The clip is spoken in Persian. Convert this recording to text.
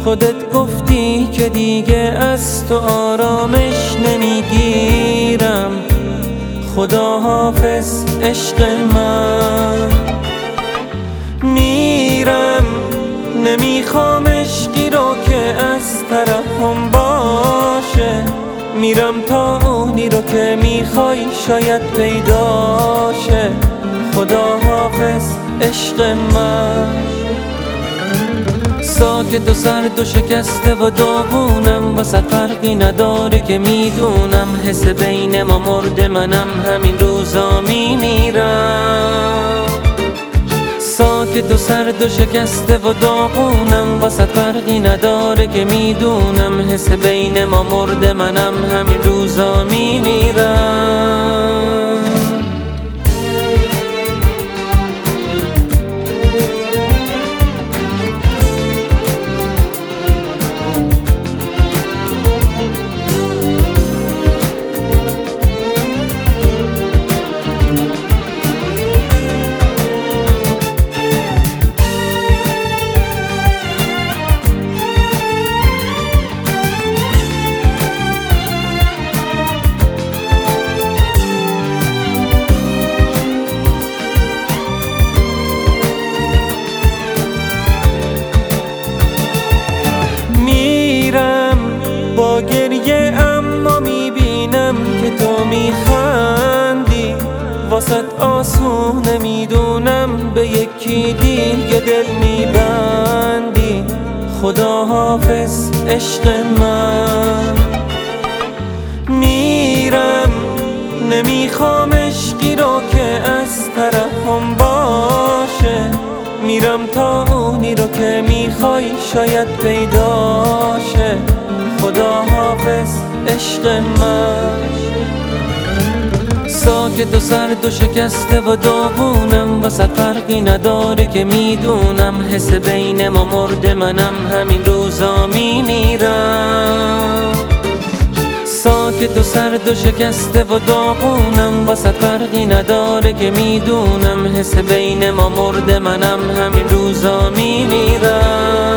خودت گفتی که دیگه از تو آرامش نمیگیرم. خدا حافظ عشق من، میرم نمیخوام عشقی رو که از طرفم باشه. میرم تا اونی رو که میخوای شاید پیداشه. خدا حافظ عشق من. ساکت و سرد و شکسته و داغونم، واسه فرقی نداره که میدونم حس بین ما مرده، منم همین روزا میمیرم. ساکت و سرد و شکسته و داغونم، واسه فرقی نداره که میدونم حس بین ما مرده، منم همین روزا میمیرم. با گریه اما میبینم که تو میخندی، واسط آسونه میدونم به یکی دیگه دل میبندی. خدا حافظ عشق من، میرم نمیخوام عشقی رو که از طرفم باشه. میرم تا اونی رو که میخوای شاید پیداشه. خدا حافظ عشق من. ساکت و سرد و شکسته و داغونم، واسه فرقی نداره که میدونم حس بین ما مرده، منم همین روزا میمیرم. ساکت و سرد و شکسته و داغونم، واسه فرقی نداره که میدونم حس بین ما مرده، منم همین روزا میمیرم.